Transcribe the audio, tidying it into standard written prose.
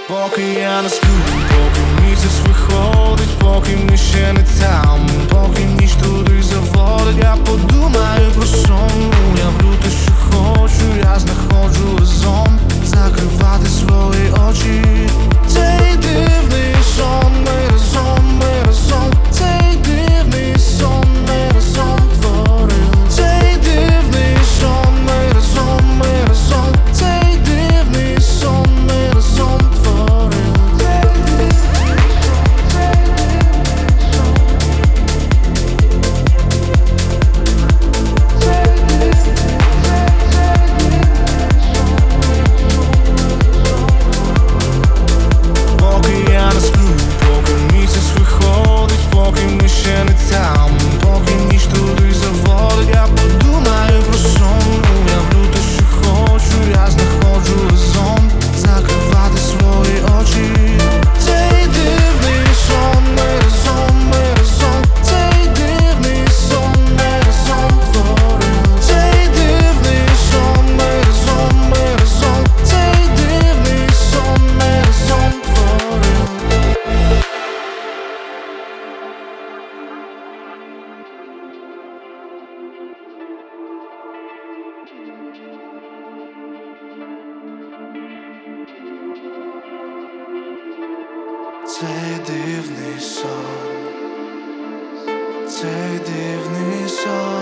Поки я не сплю, поки місяць виходить, поки ми ще не там, поки ніч туди заводить, я подумаю про сон. Уявлю те, що хочу, я знаходжу резон закривати свої очі. Цей дивний сон, ми разом, ми разом. Цей дивний сон, ми разом творили. Цей дивний сон, ми разом, ми разом. Цей дивний сон, ми разом творили. Поки я не сплю, поки місяць виходить, поки ми ще не там, поки ніч туди заводить, я подумаю про сон. Уявлю те, що хочу, я знаходжу резон закривати свої очі. Цей дивний сон, ми разом, ми разом. Цей дивний сон, ми разом творили. Цей дивний сон, ми разом, ми разом. Цей дивний сон, ми разом творили. Цей дивний сон, цей дивний сон.